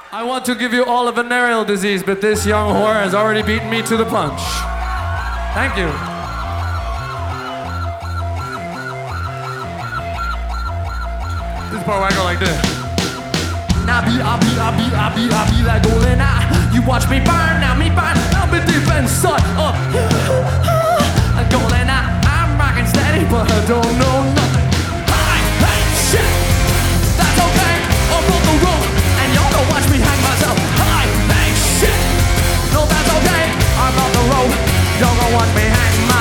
I want to give you all a venereal disease, but this young whore has already beaten me to the punch. Thank you. This part where I go like this. I be like golden eye. You watch me burn, now me burn. I'll be deep inside. Golden eye, I'm rocking steady, but I don't know nothing. Hey, shit, that's okay. I'm on the road, and y'all don't watch me hang myself. Hey, shit, no, that's okay. I'm on the road, y'all don't watch me hang my.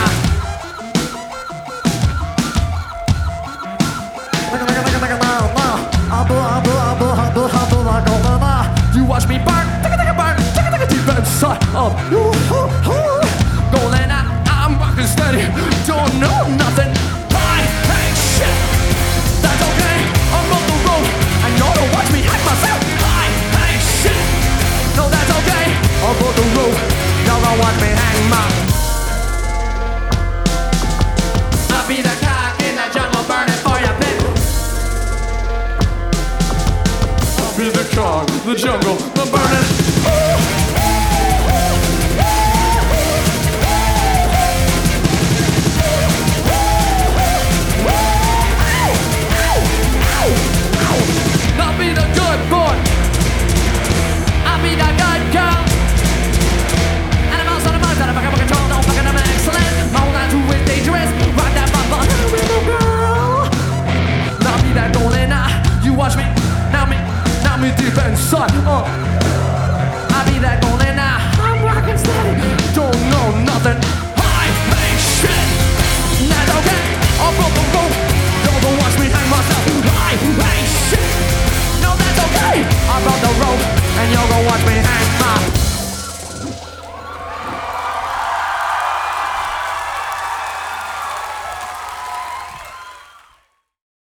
You watch me burn, burn, deep inside of you. Golden eye, I'm rocking steady, don't know nothing. Hey, shit, that's okay. I'm on the road, and y'all don't watch me hang myself. Hey, shit, no, that's okay. I'm on the road, y'all don't watch me hang my. I'll be the cock in the jungle burning for your pit. I'll be the cock, the jungle, the burning. I'll be the good boy. I'll be the good girl. Animals on the bus that I fucking control. Don't fucking I'm excellent. Hold on to it, dangerous. Rock that bubble, little girl. I'll be that golden eye. You watch me, now me deep inside. I'll be that golden eye. I'm rocking steady. Don't know nothing. Hey, shit. That's okay. I'm on the road. Don't watch me hang myself. Hey, shit. No, that's okay. I'm on the road, and y'all gon' watch me hang.